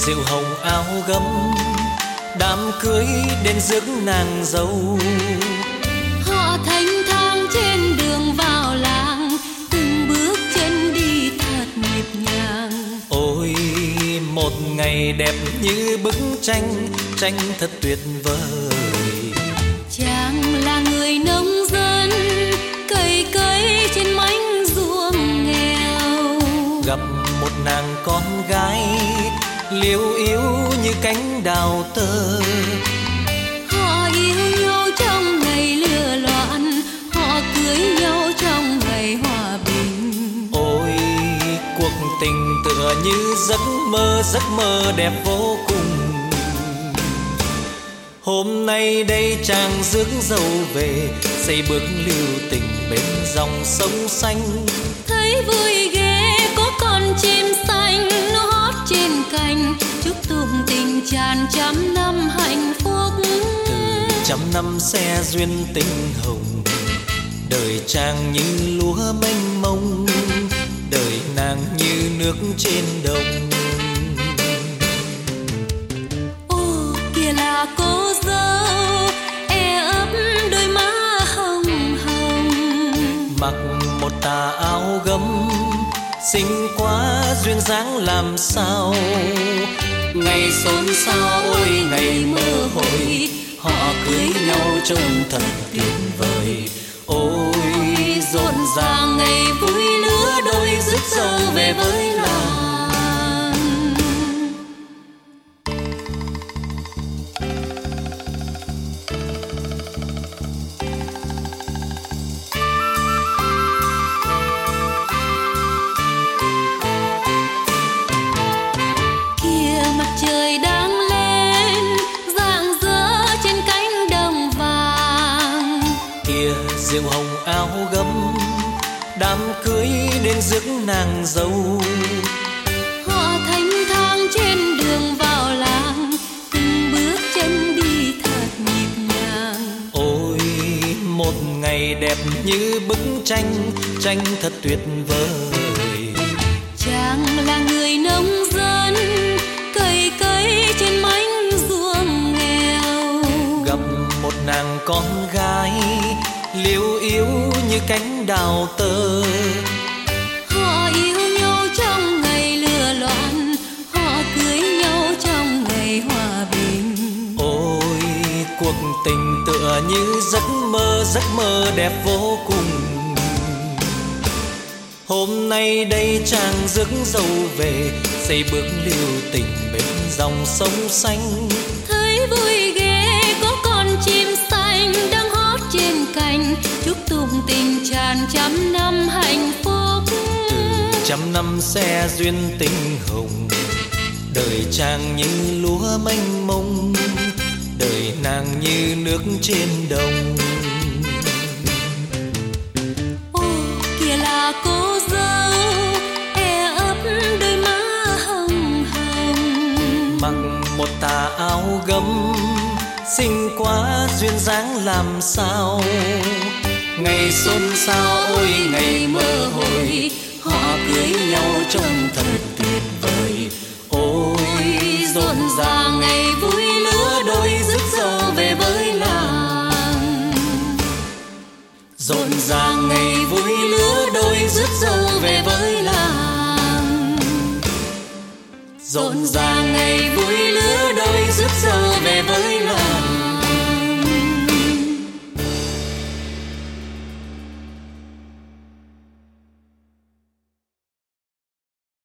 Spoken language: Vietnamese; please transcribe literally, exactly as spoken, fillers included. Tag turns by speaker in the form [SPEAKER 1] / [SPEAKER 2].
[SPEAKER 1] rượu hồng áo gấm, đám cưới đến rước nàng dâu.
[SPEAKER 2] Họ thanh thang trên đường vào làng, từng bước chân đi thật nhịp nhàng.
[SPEAKER 1] Ôi một ngày đẹp như bức tranh, tranh thật tuyệt vời.
[SPEAKER 2] Chàng là người nông dân, cày cấy trên mảnh ruộng nghèo.
[SPEAKER 1] Gặp một nàng con gái liêu yếu như cánh đào tơ.
[SPEAKER 2] Họ yêu nhau trong ngày lửa loạn, họ cưới nhau trong ngày hòa bình.
[SPEAKER 1] Ôi cuộc tình tựa như giấc mơ, giấc mơ đẹp vô cùng. Hôm nay đây chàng rước dâu về, xây bước lưu tình bên dòng sông xanh.
[SPEAKER 2] Thấy vui ghê có con chim xanh nó hót trên cành, chúc tụng tình tràn trăm năm hạnh phúc.
[SPEAKER 1] Từ trăm năm xe duyên tình hồng, đời chàng như lúa mênh mông, đời nàng như nước trên đồng.
[SPEAKER 2] Ô kìa là cô dâu e ấp đôi má hồng hồng,
[SPEAKER 1] Mặc một tà áo gấm, xinh quá duyên dáng làm sao. Ngày xôn xao ôi ngày mơ hồi, họ cưới nhau trông thật tuyệt vời. Ôi rộn ràng ngày vui lứa đôi, rước dâu về với làng.
[SPEAKER 2] kìa mặt trời đang lên rạng rỡ trên cánh đồng vàng.
[SPEAKER 1] Kia rượu hồng áo gấm, đám cưới đến rước nàng dâu.
[SPEAKER 2] Họ thanh thang trên đường vào làng, từng bước chân đi thật nhịp nhàng.
[SPEAKER 1] Ôi một ngày đẹp như bức tranh, tranh thật tuyệt vời.
[SPEAKER 2] Chàng là người nông dân, cày cấy trên mảnh ruộng nghèo.
[SPEAKER 1] Gặp một nàng con gái liêu yếu như cánh đào tơ.
[SPEAKER 2] Họ yêu nhau trong ngày lửa loạn, họ cưới nhau trong ngày hòa bình.
[SPEAKER 1] Ôi cuộc tình tựa như giấc mơ, giấc mơ đẹp vô cùng. Hôm nay đây chàng rước dâu về, xây bước lưu tình bên dòng sông xanh.
[SPEAKER 2] Thấy vui ghê có con chim xanh đang hót trên cành, chúc tụng tình tràn trăm năm hạnh phúc.
[SPEAKER 1] Từ trăm năm xe duyên tình hồng, đời chàng như lúa mênh mông, đời nàng như nước trên đồng.
[SPEAKER 2] Ô kìa là cô dâu e ấp đôi má hồng hồng,
[SPEAKER 1] Mặc một tà áo gấm, xinh quá duyên dáng làm sao. Ngày xôn xao ôi ngày mơ hồi, họ cưới nhau trông thật tuyệt vời. Ôi rộn ràng ngày vui lứa đôi, rước dâu về với làng. Rộn ràng ngày vui lứa đôi, rước dâu về với làng. Rộn ràng ngày vui lứa đôi, rước dâu về với